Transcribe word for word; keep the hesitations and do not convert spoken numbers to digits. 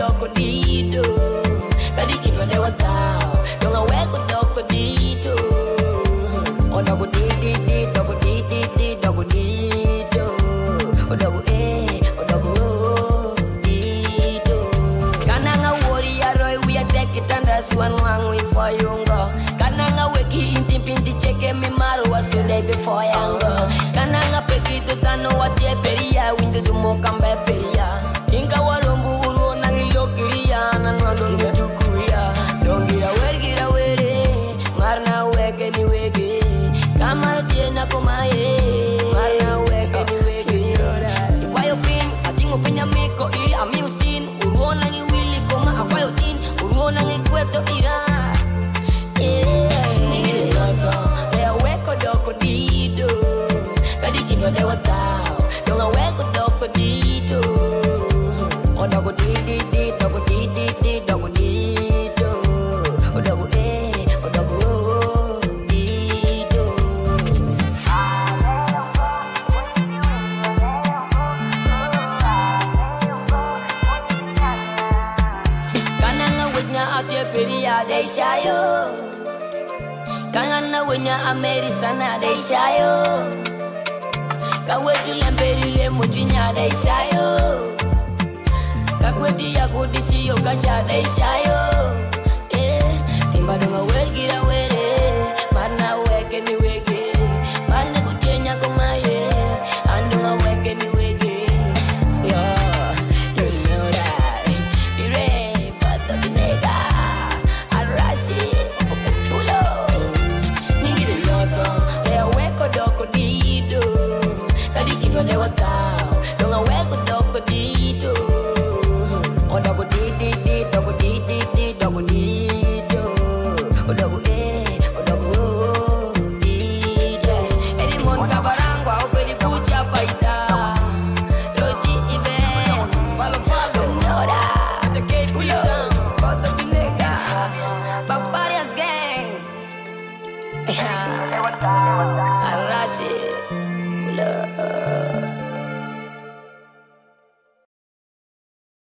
doko dido. Kadiki no de watao. Donga weko doko dido. O doko didi di, doko didi di, doko dido. O doko eh, o doko dido. Kananga warrior roy we attack it and that's one one we for yungo. Kananga weki inti pinti cheke mi maru wasu day before yango. Kananga peki to tano watie peria windu du mokambe peria. Kinga warumbu uru nangi lokiria nanwando nutukuya. Dongira wergira were marna weke ni weke. Kamar tiena komae marna weke ni weke. Ikwayo pin atingo pinya miko iri amiutin uru nangi wili koma akwayo tin uru nangi kweto ira. Doko dido, kadiki no de watao. Donga weko doko dido. O doko didi di, doko didi di, doko dido. O doko eh, o doko dido. Kananga wenya ate peria de shayo. Kangana wenya ameri sana de shayo. Kaweti lemberi le mutinya de shayo. Kakweti ya kudichi yo kasha de shayo. Eh, timba donga wergira we.